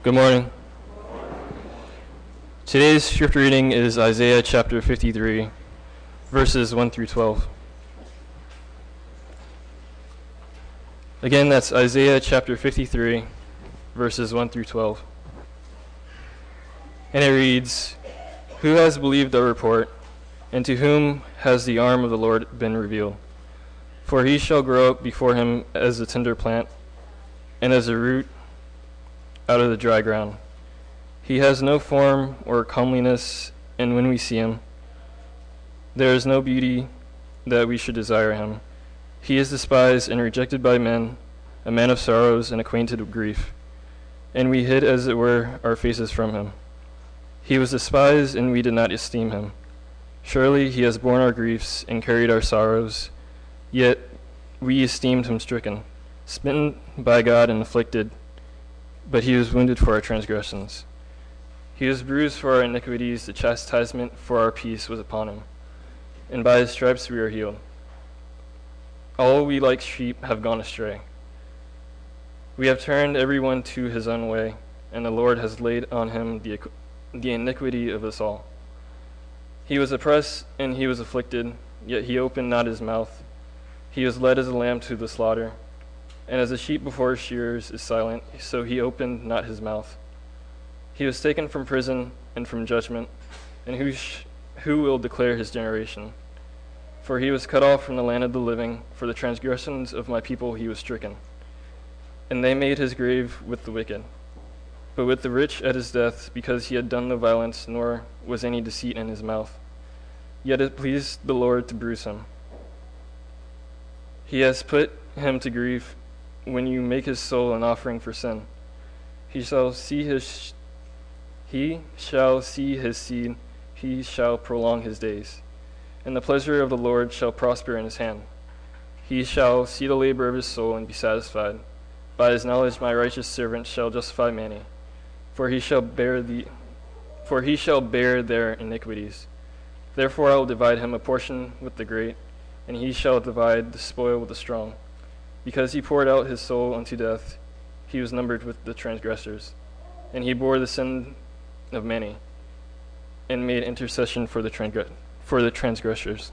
Good morning. Today's scripture reading is Isaiah chapter 53, verses 1 through 12. Again, that's Isaiah chapter 53, verses 1 through 12. And it reads, "Who has believed our report, and to whom has the arm of the Lord been revealed? For he shall grow up before him as a tender plant, and as a root out of the dry ground. He has no form or comeliness, and when we see him, there is no beauty that we should desire him. He is despised and rejected by men, a man of sorrows and acquainted with grief, and we hid, as it were, our faces from him. He was despised, and we did not esteem him. Surely he has borne our griefs and carried our sorrows, yet we esteemed him stricken, smitten by God and afflicted. But he was wounded for our transgressions. He was bruised for our iniquities. The chastisement for our peace was upon him, and by his stripes we are healed. All we like sheep have gone astray. We have turned everyone to his own way, and the Lord has laid on him the iniquity of us all. He was oppressed and he was afflicted, yet he opened not his mouth. He was led as a lamb to the slaughter, and as a sheep before his shearers is silent, so he opened not his mouth. He was taken from prison and from judgment, and who will declare his generation? For he was cut off from the land of the living. For the transgressions of my people he was stricken. And they made his grave with the wicked, but with the rich at his death, because he had done no violence, nor was any deceit in his mouth. Yet it pleased the Lord to bruise him. He has put him to grief. When you make his soul an offering for sin, he shall see his seed, he shall prolong his days, and the pleasure of the Lord shall prosper in his hand. He shall see the labor of his soul and be satisfied. By his knowledge my righteous servant shall justify many, for he shall bear their iniquities. Therefore I will divide him a portion with the great, and he shall divide the spoil with the strong. Because he poured out his soul unto death, he was numbered with the transgressors, and he bore the sin of many, and made intercession for the transgressors."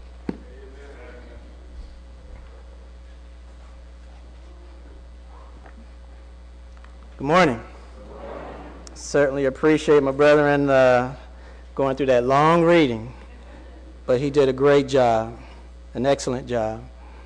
Good morning. Certainly appreciate my brethren going through that long reading, but he did a great job, an excellent job.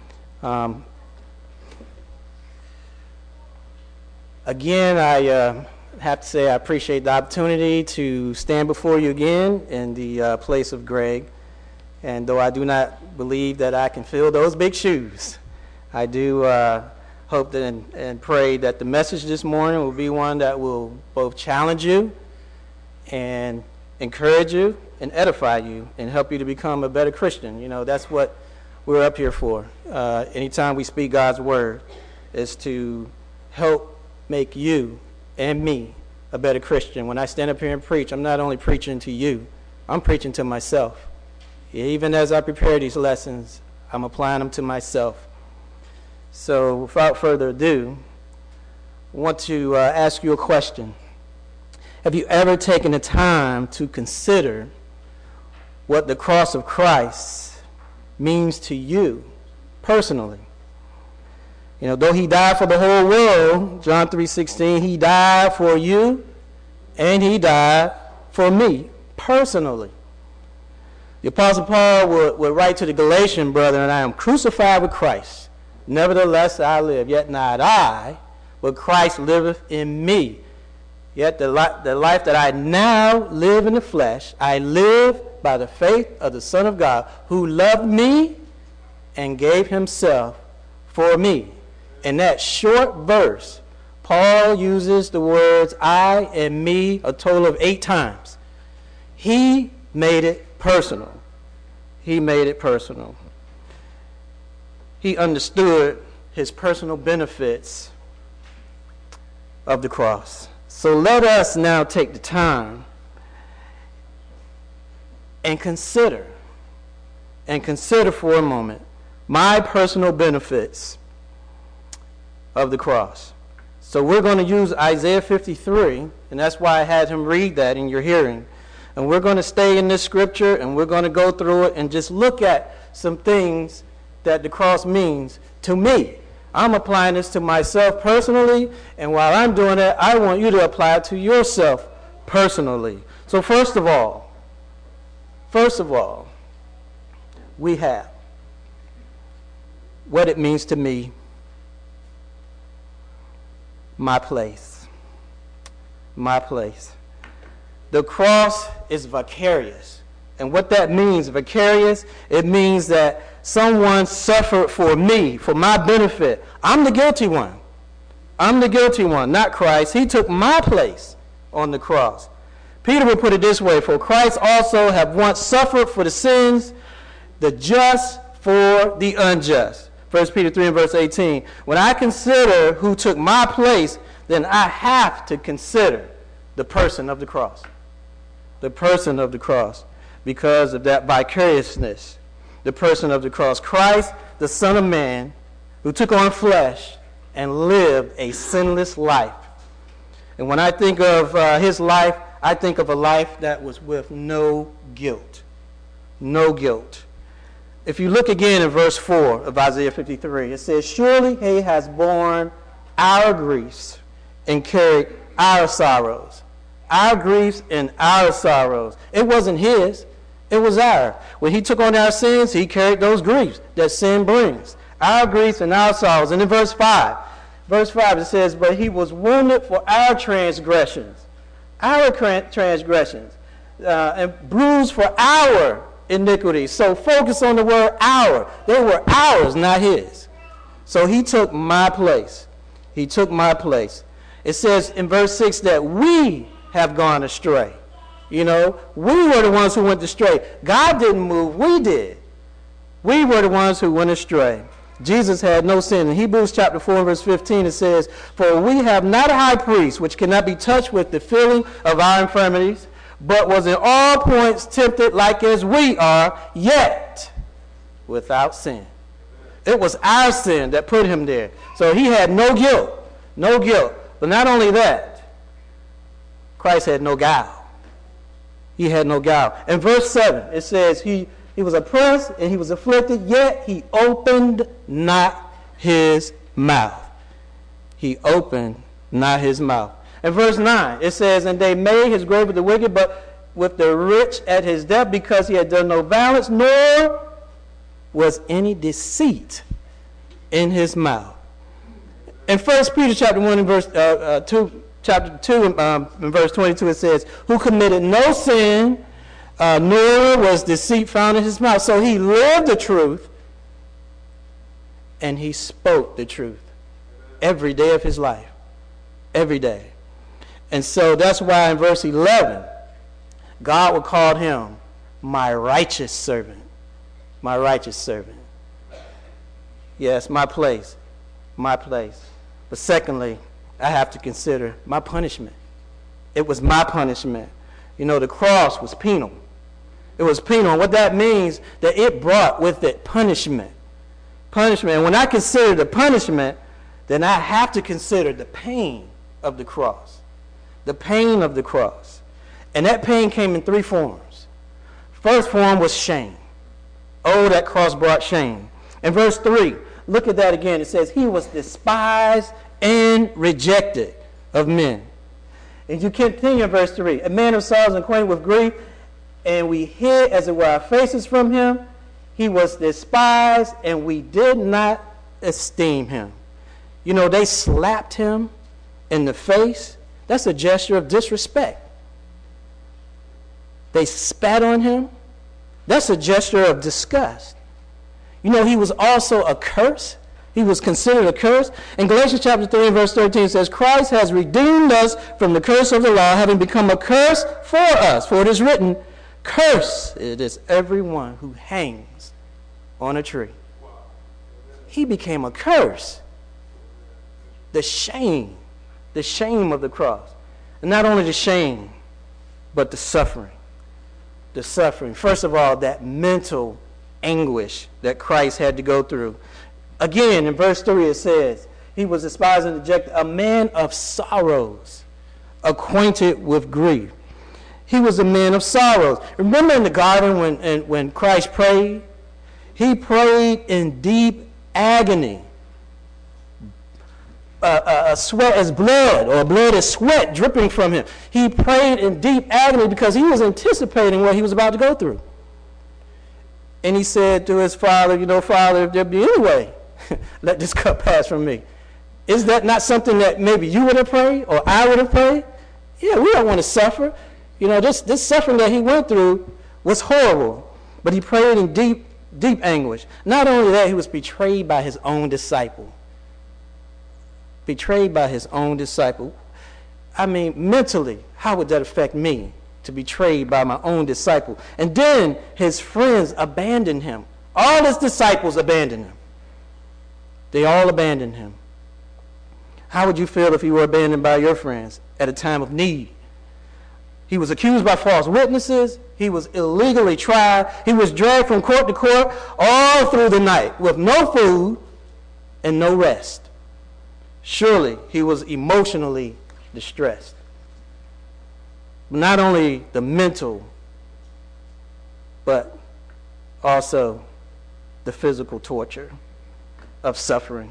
Again, I have to say I appreciate the opportunity to stand before you again in the place of Greg. And though I do not believe that I can fill those big shoes, I do hope that and pray that the message this morning will be one that will both challenge you and encourage you and edify you and help you to become a better Christian. You know, that's what we're up here for. Anytime we speak God's word is to help make you and me a better Christian. When I stand up here and preach, I'm not only preaching to you, I'm preaching to myself. Even as I prepare these lessons, I'm applying them to myself. So without further ado, I want to ask you a question. Have you ever taken the time to consider what the cross of Christ means to you personally? You know, though he died for the whole world, John 3:16, he died for you and he died for me personally. The Apostle Paul would write to the Galatian brethren, "I am crucified with Christ. Nevertheless I live, yet not I, but Christ liveth in me. Yet the life that I now live in the flesh, I live by the faith of the Son of God, who loved me and gave himself for me." In that short verse, Paul uses the words I and me a total of 8 times. He made it personal. He made it personal. He understood his personal benefits of the cross. So let us now take the time and consider for a moment my personal benefits of the cross. So we're going to use Isaiah 53, and that's why I had him read that in your hearing. And we're going to stay in this scripture, and we're going to go through it and just look at some things that the cross means to me. I'm applying this to myself personally, and while I'm doing that, I want you to apply it to yourself personally. So first of all, we have what it means to me, my place. My place. The cross is vicarious. And what that means, vicarious, it means that someone suffered for me, for my benefit. I'm the guilty one. I'm the guilty one, not Christ. He took my place on the cross. Peter would put it this way, for Christ also have once suffered for the sins, the just for the unjust. 1 Peter 3 and verse 18. When I consider who took my place, then I have to consider the person of the cross. The person of the cross. Because of that vicariousness. The person of the cross. Christ, the Son of Man, who took on flesh and lived a sinless life. And when I think of his life, I think of a life that was with no guilt. No guilt. If you look again in verse 4 of Isaiah 53, it says, surely he has borne our griefs and carried our sorrows. Our griefs and our sorrows. It wasn't his. It was ours. When he took on our sins, he carried those griefs that sin brings. Our griefs and our sorrows. And in verse 5 it says, but he was wounded for our transgressions. Our transgressions. And bruised for our iniquities. So focus on the word our. They were ours, not his. So he took my place. He took my place. It says in verse 6 that we have gone astray. You know, we were the ones who went astray. God didn't move, we did. We were the ones who went astray. Jesus had no sin. In Hebrews chapter 4 verse 15 it says, for we have not a high priest which cannot be touched with the feeling of our infirmities, but was in all points tempted like as we are, yet without sin. It was our sin that put him there. So he had no guilt. No guilt. But not only that, Christ had no guile. He had no guile. In verse 7, it says, he was oppressed and he was afflicted, yet he opened not his mouth. He opened not his mouth. In verse 9, it says, and they made his grave with the wicked, but with the rich at his death, because he had done no violence, nor was any deceit in his mouth. In 1 Peter chapter 1 and verse 2, chapter 2 in verse 22, it says, who committed no sin, nor was deceit found in his mouth. So he lived the truth, and he spoke the truth every day of his life. Every day. And so that's why in verse 11, God would call him my righteous servant. My righteous servant. Yes, my place. My place. But secondly, I have to consider my punishment. It was my punishment. You know, the cross was penal. It was penal. And what that means, that it brought with it punishment. Punishment. And when I consider the punishment, then I have to consider the pain of the cross. The pain of the cross. And that pain came in three forms. First form was shame. Oh, that cross brought shame. In verse 3, look at that again. It says, he was despised and rejected of men. And you continue in verse 3. A man of sorrows and acquainted with grief, and we hid, as it were, our faces from him. He was despised, and we did not esteem him. You know, they slapped him in the face. That's a gesture of disrespect. They spat on him. That's a gesture of disgust. You know, he was also a curse. He was considered a curse. In Galatians chapter 3 and verse 13 it says, Christ has redeemed us from the curse of the law, having become a curse for us. For it is written, cursed it is everyone who hangs on a tree. He became a curse. The shame of the cross. And not only the shame, but the suffering. The suffering. First of all, that mental anguish that Christ had to go through. Again, in verse 3 it says, He was despised and rejected, a man of sorrows, acquainted with grief. He was a man of sorrows. Remember in the garden when Christ prayed? He prayed in deep agony. Sweat as blood, or blood as sweat dripping from him. He prayed in deep agony because he was anticipating what he was about to go through. And he said to his father, Father, if there be any way, let this cup pass from me. Is that not something that maybe you would have prayed or I would have prayed? Yeah, we don't want to suffer. This suffering that he went through was horrible. But he prayed in deep, deep anguish. Not only that, he was betrayed by his own disciple. Betrayed by his own disciple. I mean, mentally, how would that affect me? To be betrayed by my own disciple. And then his friends abandoned him. All his disciples abandoned him. They all abandoned him. How would you feel if you were abandoned by your friends at a time of need? He was accused by false witnesses. He was illegally tried. He was dragged from court to court all through the night with no food and no rest. Surely he was emotionally distressed. Not only the mental, but also the physical torture of suffering.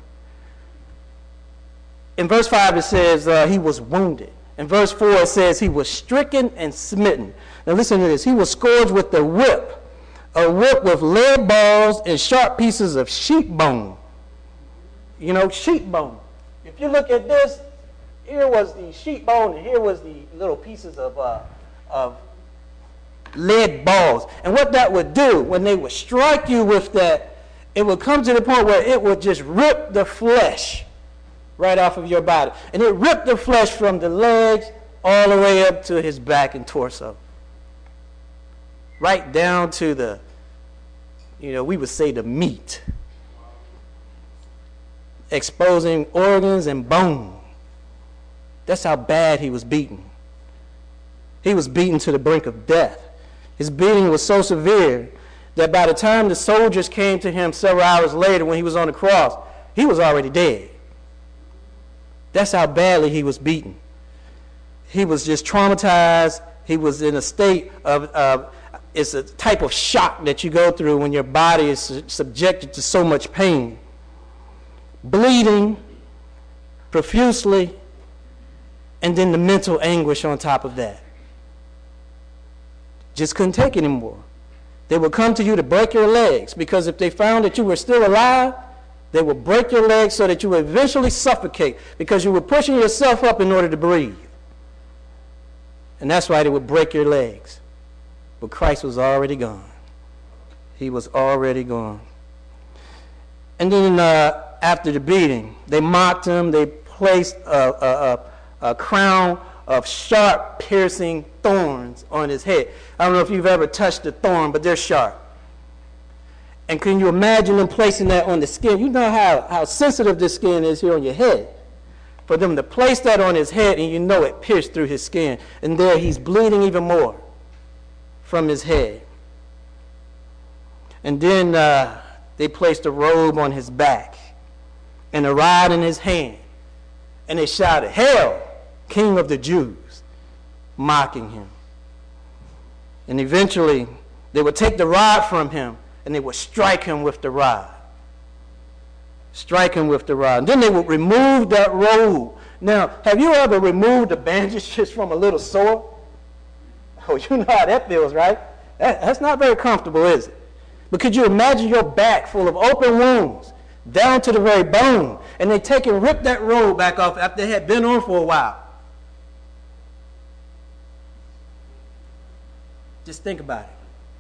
In verse 5 it says he was wounded. In verse 4 it says he was stricken and smitten. Now listen to this. He was scourged with a whip with lead balls and sharp pieces of sheep bone. Sheep bone. If you look at this, here was the sheep bone and here was the little pieces of lead balls. And what that would do, when they would strike you with that, it would come to the point where it would just rip the flesh right off of your body. And it ripped the flesh from the legs all the way up to his back and torso. Right down to the, we would say the meat. Exposing organs and bone. That's how bad he was beaten. He was beaten to the brink of death. His beating was so severe that by the time the soldiers came to him several hours later when he was on the cross, he was already dead. That's how badly he was beaten. He was just traumatized. He was in a state of, it's a type of shock that you go through when your body is subjected to so much pain. Bleeding profusely, and then the mental anguish on top of that. Just couldn't take it anymore. They would come to you to break your legs, because if they found that you were still alive, they would break your legs so that you would eventually suffocate, because you were pushing yourself up in order to breathe. And that's why they would break your legs. But Christ was already gone. He was already gone. And then after the beating, they mocked him. They placed a crown of sharp, piercing thorns on his head. I don't know if you've ever touched a thorn, but they're sharp. And can you imagine them placing that on the skin? You know how sensitive this skin is here on your head. For them to place that on his head, and it pierced through his skin. And there he's bleeding even more from his head. And then they placed a robe on his back and a rod in his hand. And they shouted, "Hail, King of the Jews," mocking him. And eventually, they would take the rod from him and they would strike him with the rod. Strike him with the rod. And then they would remove that robe. Now, have you ever removed the bandages from a little sore? Oh, you know how that feels, right? That's not very comfortable, is it? But could you imagine your back full of open wounds, down to the very bone, and they take and rip that robe back off after it had been on for a while? Just think about it.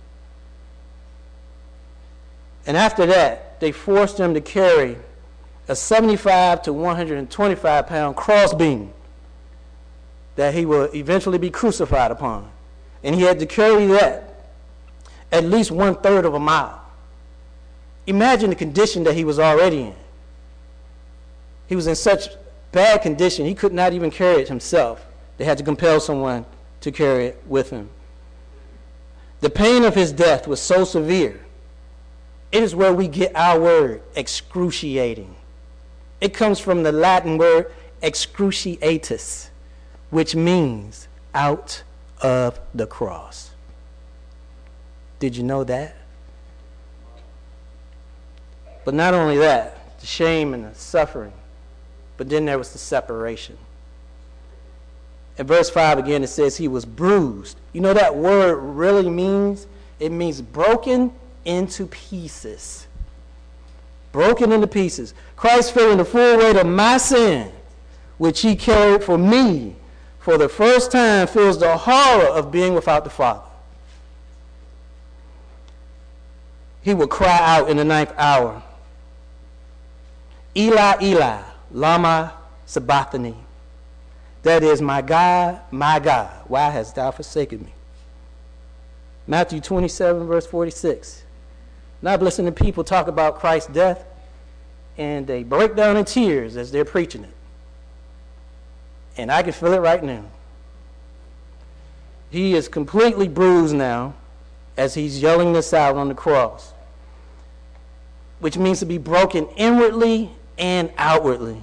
And after that, they forced him to carry a 75 to 125 pound crossbeam that he will eventually be crucified upon. And he had to carry that at least 1/3 of a mile. Imagine the condition that he was already in. He was in such bad condition, he could not even carry it himself. They had to compel someone to carry it with him. The pain of his death was so severe. It is where we get our word excruciating. It comes from the Latin word excruciatus, which means out of the cross. Did you know that? But not only that, the shame and the suffering, but then there was the separation. In verse 5 again, it says he was bruised. You know that word really means? It means broken into pieces. Broken into pieces. Christ feeling the full weight of my sin, which he carried for me, for the first time feels the horror of being without the Father. He would cry out in the 9th hour, Eli, Eli, lama sabachthani. That is, my God, why hast thou forsaken me? Matthew 27, verse 46. Now I've listened to people talk about Christ's death, and they break down in tears as they're preaching it. And I can feel it right now. He is completely bruised now as he's yelling this out on the cross, which means to be broken inwardly and outwardly.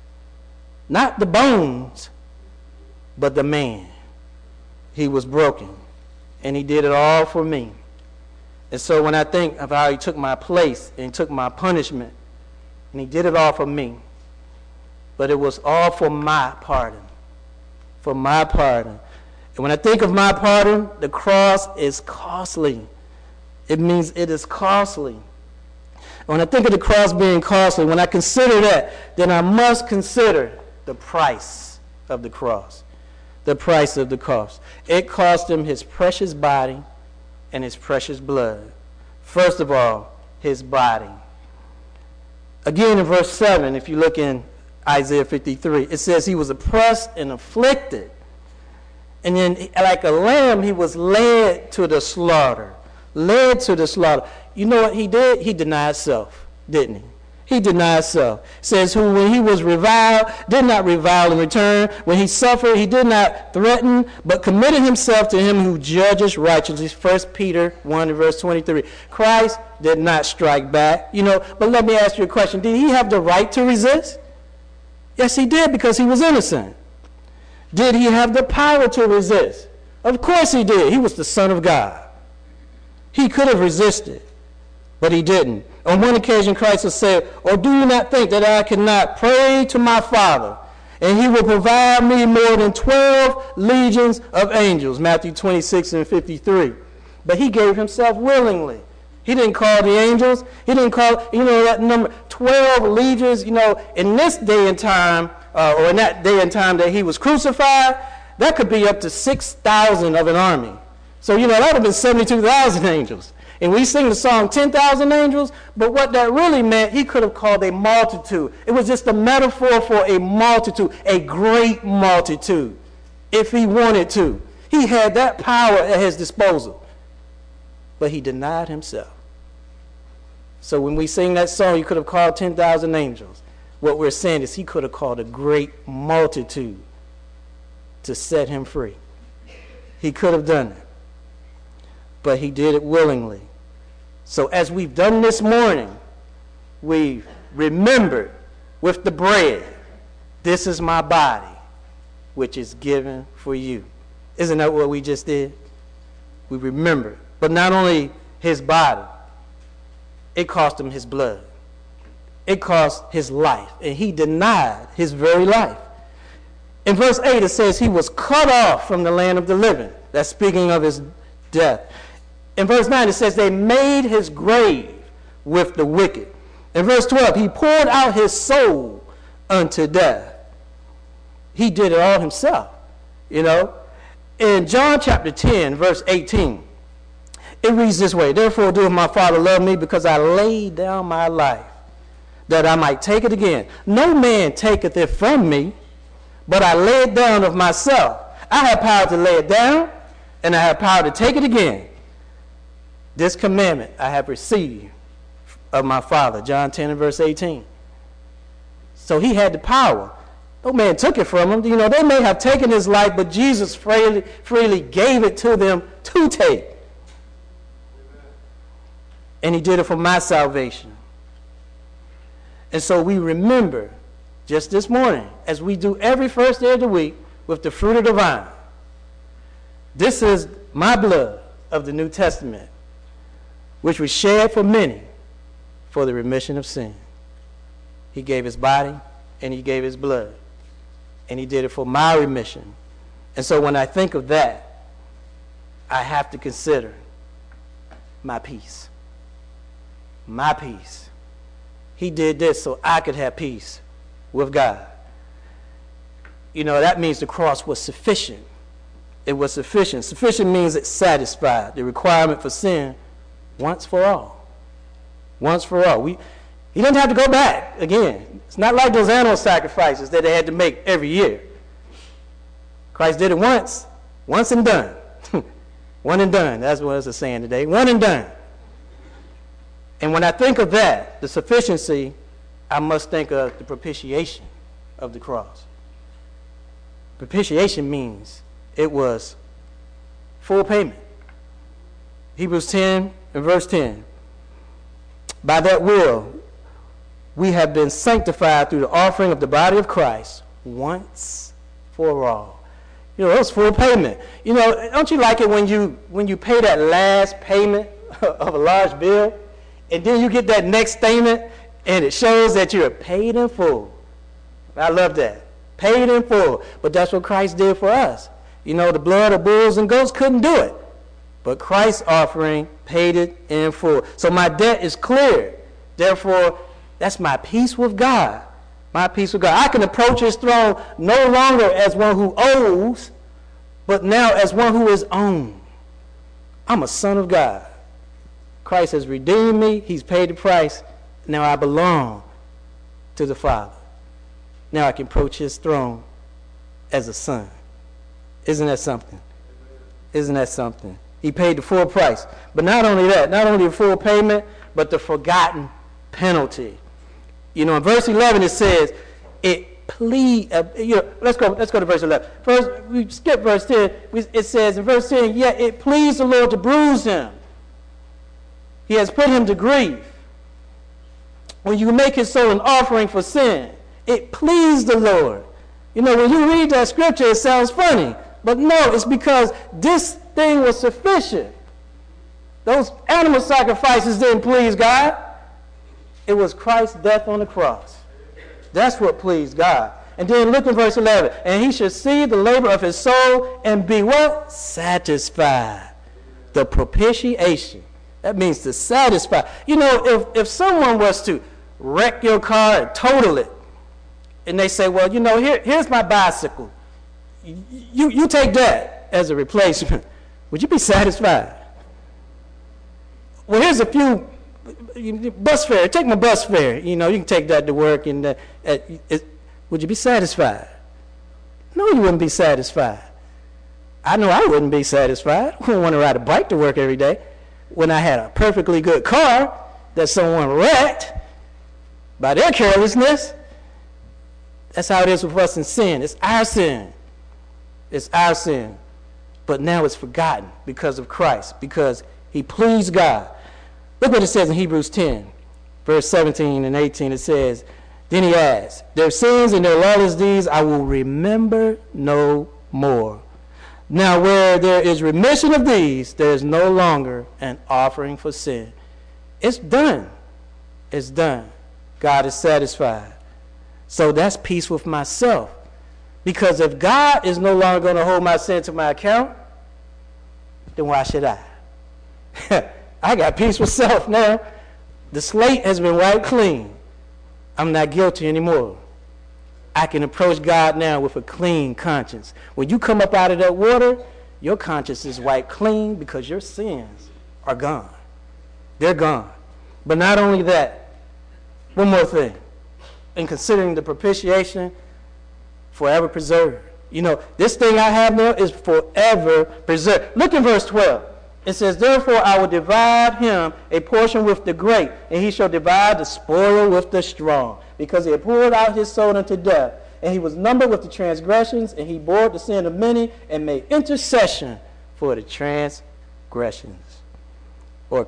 Not the bones, but the man. He was broken, and he did it all for me. And so when I think of how he took my place and took my punishment, and he did it all for me, but it was all for my pardon. For my pardon. And when I think of my pardon, the cross is costly. It means it is costly. When I think of the cross being costly, when I consider that, then I must consider the price of the cross. The price of the cross. It cost him his precious body and his precious blood. First of all, his body. Again, in verse 7, if you look in Isaiah 53, it says he was oppressed and afflicted. And then, like a lamb, he was led to the slaughter. Led to the slaughter. You know what he did? He denied self, didn't he? He denied self. It says, who when he was reviled, did not revile in return. When he suffered, he did not threaten, but committed himself to him who judges righteously. 1 Peter 1 and verse 23. Christ did not strike back. But let me ask you a question. Did he have the right to resist? Yes, he did, because he was innocent. Did he have the power to resist? Of course he did. He was the Son of God. He could have resisted, but he didn't. On one occasion, Christ has said, or do you not think that I cannot pray to my Father, and he will provide me more than 12 legions of angels? Matthew 26 and 53. But he gave himself willingly. He didn't call the angels. He didn't call, that number, 12 legions, in this day and time, or in that day and time that he was crucified, that could be up to 6,000 of an army. So, that would have been 72,000 angels. And we sing the song 10,000 angels, but what that really meant, he could have called a multitude. It was just a metaphor for a multitude, a great multitude, if he wanted to. He had that power at his disposal, but he denied himself. So when we sing that song, he could have called 10,000 angels. What we're saying is he could have called a great multitude to set him free. He could have done it, but he did it willingly. So as we've done this morning, we've remembered with the bread, this is my body, which is given for you. Isn't that what we just did? We remembered. But not only his body, it cost him his blood. It cost his life, and he denied his very life. In verse 8, it says he was cut off from the land of the living. That's speaking of his death. In verse 9, it says they made his grave with the wicked. In verse 12, he poured out his soul unto death. He did it all himself, In John chapter 10, verse 18, it reads this way, therefore doeth my Father love me, because I laid down my life, that I might take it again. No man taketh it from me, but I lay it down of myself. I have power to lay it down, and I have power to take it again. This commandment I have received of my Father. John 10 and verse 18. So he had the power. No man took it from him. They may have taken his life, but Jesus freely gave it to them to take. And he did it for my salvation. And so we remember just this morning, as we do every first day of the week with the fruit of the vine. This is my blood of the New Testament, which was shed for many for the remission of sin. He gave his body and he gave his blood, and he did it for my remission. And so when I think of that, I have to consider my peace. My peace. He did this so I could have peace with God. You know, that means the cross was sufficient. It was sufficient. Sufficient means it satisfied the requirement for sin once for all. Once for all. He didn't have to go back again. It's not like those animal sacrifices that they had to make every year. Christ did it once and done. One and done. That's what it's saying today. One and done. And when I think of that, the sufficiency, I must think of the propitiation of the cross. Propitiation means it was full payment. Hebrews 10 and verse 10. By that will, we have been sanctified through the offering of the body of Christ once for all. You know, it was full payment. You know, don't you like it when you pay that last payment of a large bill, and then you get that next statement, and it shows that you're paid in full? I love that. Paid in full. But that's what Christ did for us. You know, the blood of bulls and goats couldn't do it. But Christ's offering paid it in full. So my debt is cleared. Therefore, that's my peace with God. My peace with God. I can approach his throne no longer as one who owes, but now as one who is owned. I'm a son of God. Christ has redeemed me. He's paid the price. Now I belong to the Father. Now I can approach his throne as a son. Isn't that something? Isn't that something? He paid the full price. But not only that, not only the full payment, but the forgotten penalty. You know, in verse 11 it says, let's go to verse 11. First, we skip verse 10. It says in verse 10, yet it pleased the Lord to bruise him. He has put him to grief. When you make his soul an offering for sin, it pleased the Lord. You know, when you read that scripture, it sounds funny. But no, it's because this thing was sufficient. Those animal sacrifices didn't please God. It was Christ's death on the cross. That's what pleased God. And then look at verse 11. And he should see the labor of his soul and be what? Satisfied. The propitiation. That means to satisfy. You know, if someone was to wreck your car and total it, and they say, well, you know, here's my bicycle. You take that as a replacement. Would you be satisfied? Well, here's a few bus fare. Take my bus fare. You know, you can take that to work. And would you be satisfied? No, you wouldn't be satisfied. I know I wouldn't be satisfied. I wouldn't want to ride a bike to work every day when I had a perfectly good car that someone wrecked by their carelessness. That's how it is with us in sin. It's our sin. It's our sin. But now it's forgotten because of Christ, because he pleased God. Look what it says in Hebrews 10, verse 17 and 18. It says, then he adds, their sins and their lawless deeds I will remember no more. Now where there is remission of these, there is no longer an offering for sin. It's done. It's done. God is satisfied. So that's peace with myself. Because if God is no longer going to hold my sin to my account, then why should I? I got peace with self now. The slate has been wiped clean. I'm not guilty anymore. I can approach God now with a clean conscience. When you come up out of that water, your conscience is wiped clean because your sins are gone. They're gone. But not only that, one more thing. In considering the propitiation, forever preserved. You know, this thing I have now is forever preserved. Look in verse 12. It says, therefore I will divide him a portion with the great, and he shall divide the spoil with the strong, because he had poured out his soul unto death, and he was numbered with the transgressions, and he bore the sin of many, and made intercession for the transgressions, or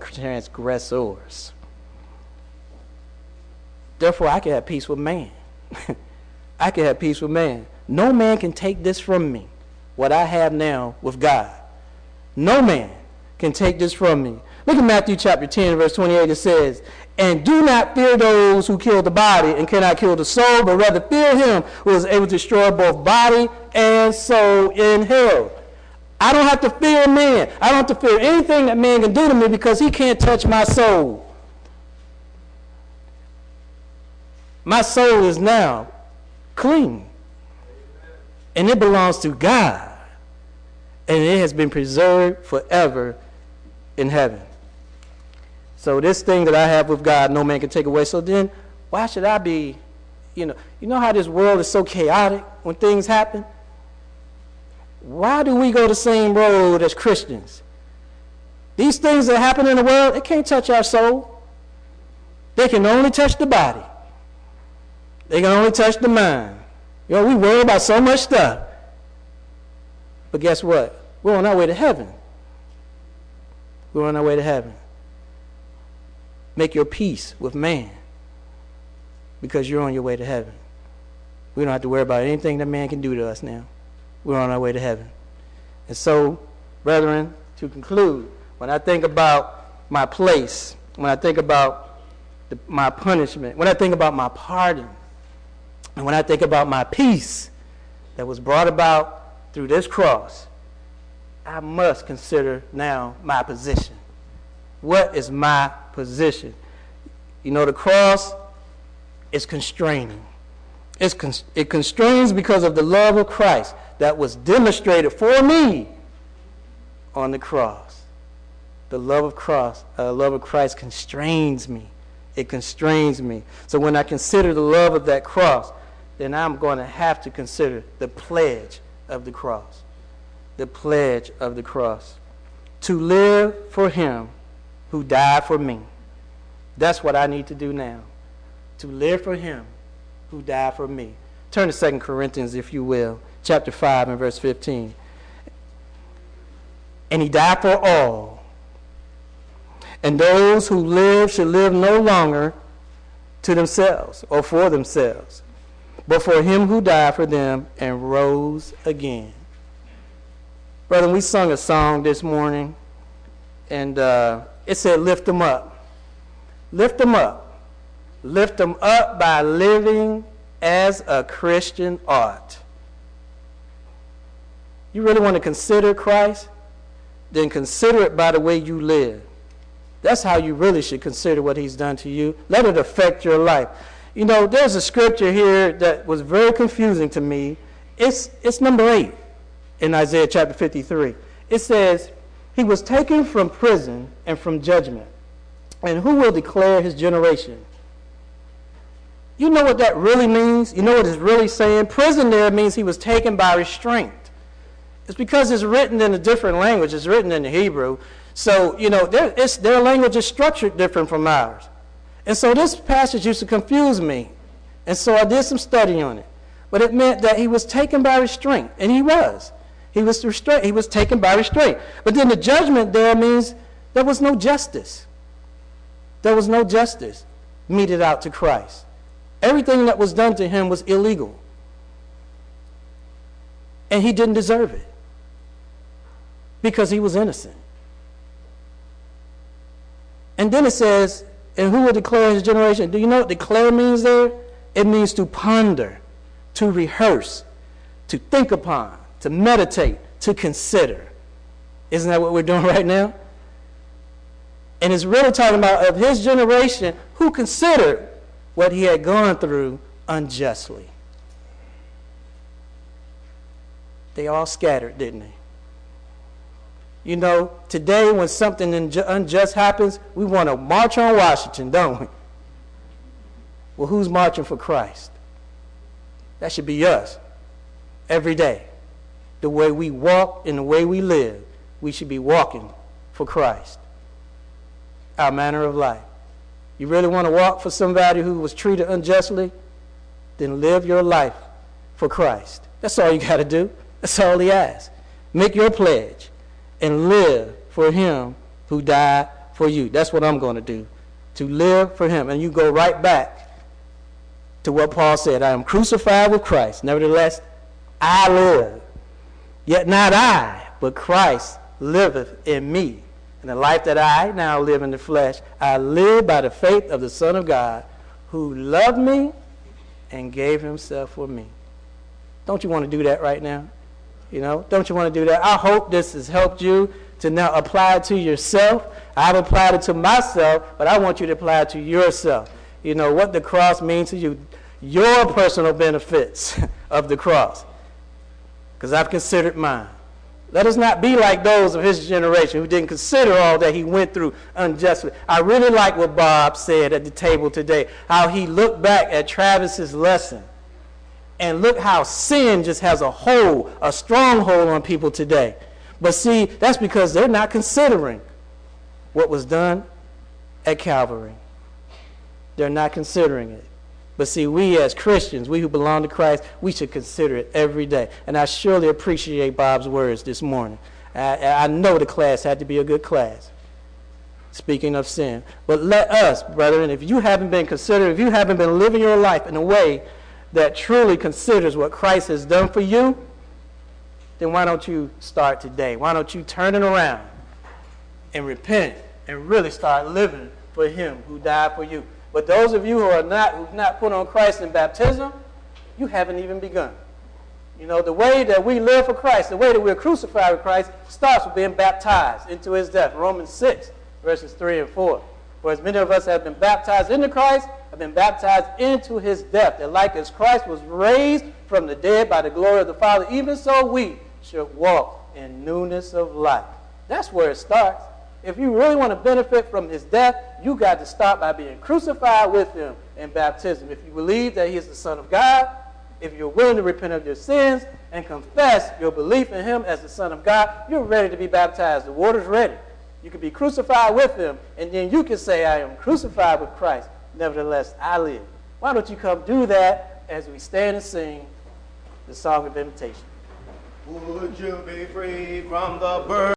transgressors. Therefore I can have peace with man. I can have peace with man. No man can take this from me, what I have now with God. No man can take this from me. Look at Matthew chapter 10, verse 28. It says, and do not fear those who kill the body and cannot kill the soul, but rather fear him who is able to destroy both body and soul in hell. I don't have to fear man. I don't have to fear anything that man can do to me because he can't touch my soul. My soul is now clean. And it belongs to God. And it has been preserved forever in heaven. So this thing that I have with God, no man can take away. So then, why should I be, you know how this world is so chaotic when things happen? Why do we go the same road as Christians? These things that happen in the world, it can't touch our soul. They can only touch the body. They can only touch the mind. We worry about so much stuff. But guess what? We're on our way to heaven. We're on our way to heaven. Make your peace with man because you're on your way to heaven. We don't have to worry about anything that man can do to us now. We're on our way to heaven. And so, brethren, to conclude, when I think about my place, when I think about my punishment, when I think about my pardon, and when I think about my peace that was brought about through this cross, I must consider now my position. What is my position? The cross is constraining. It constrains because of the love of Christ that was demonstrated for me on the cross. The love of Christ constrains me. It constrains me. So when I consider the love of that cross, then I'm going to have to consider the pledge of the cross. The pledge of the cross. To live for him who died for me. That's what I need to do now. To live for him who died for me. Turn to 2 Corinthians, if you will, chapter 5 and verse 15. And he died for all. And those who live should live no longer to themselves or for themselves, but for him who died for them and rose again. Brother, we sung a song this morning, and it said, lift them up. Lift them up. Lift them up by living as a Christian ought. You really want to consider Christ? Then consider it by the way you live. That's how you really should consider what he's done to you. Let it affect your life. There's a scripture here that was very confusing to me. It's number 8 in Isaiah chapter 53. It says, he was taken from prison and from judgment. And who will declare his generation? You know what that really means? You know what it's really saying? Prison there means he was taken by restraint. It's because it's written in a different language. It's written in the Hebrew. So, their language is structured different from ours. And so this passage used to confuse me. And so I did some study on it. But it meant that he was taken by restraint. And he was. He was taken by restraint. But then the judgment there means there was no justice. There was no justice meted out to Christ. Everything that was done to him was illegal. And he didn't deserve it. Because he was innocent. And then it says, and who will declare his generation? Do you know what declare means there? It means to ponder, to rehearse, to think upon, to meditate, to consider. Isn't that what we're doing right now? And it's really talking about of his generation who considered what he had gone through unjustly. They all scattered, didn't they? Today when something unjust happens, we want to march on Washington, don't we? Well, who's marching for Christ? That should be us every day. The way we walk and the way we live, we should be walking for Christ. Our manner of life. You really want to walk for somebody who was treated unjustly? Then live your life for Christ. That's all you got to do. That's all he asks. Make your pledge and live for him who died for you. That's what I'm going to do. To live for him. And you go right back to what Paul said, I am crucified with Christ. Nevertheless, I live. Yet not I, but Christ liveth in me. And the life that I now live in the flesh, I live by the faith of the Son of God, who loved me and gave himself for me. Don't you want to do that right now? You know, don't you want to do that? I hope this has helped you to now apply it to yourself. I've applied it to myself, but I want you to apply it to yourself. You know, what the cross means to you, your personal benefits of the cross, because I've considered mine. Let us not be like those of his generation who didn't consider all that he went through unjustly. I really like what Bob said at the table today, how he looked back at Travis's lesson. And look how sin just has a stronghold on people today. But see, that's because they're not considering what was done at Calvary. They're not considering it. But see, we as Christians, we who belong to Christ, we should consider it every day. And I surely appreciate Bob's words this morning. I know the class had to be a good class, speaking of sin. But let us, brethren, if you haven't been considering, if you haven't been living your life in a way that truly considers what Christ has done for you, then why don't you start today? Why don't you turn it around and repent and really start living for him who died for you? But those of you who've not put on Christ in baptism, you haven't even begun. You know, the way that we live for Christ, the way that we're crucified with Christ, starts with being baptized into his death. Romans 6, verses 3 and 4. For as many of us have been baptized into Christ, have been baptized into his death, that like as Christ was raised from the dead by the glory of the Father, even so we should walk in newness of life. That's where it starts. If you really want to benefit from his death, you got to start by being crucified with him in baptism. If you believe that he is the Son of God, if you're willing to repent of your sins and confess your belief in him as the Son of God, you're ready to be baptized. The water's ready. You can be crucified with him, and then you can say, I am crucified with Christ. Nevertheless, I live. Why don't you come do that as we stand and sing the song of invitation? Would you be free from the burden?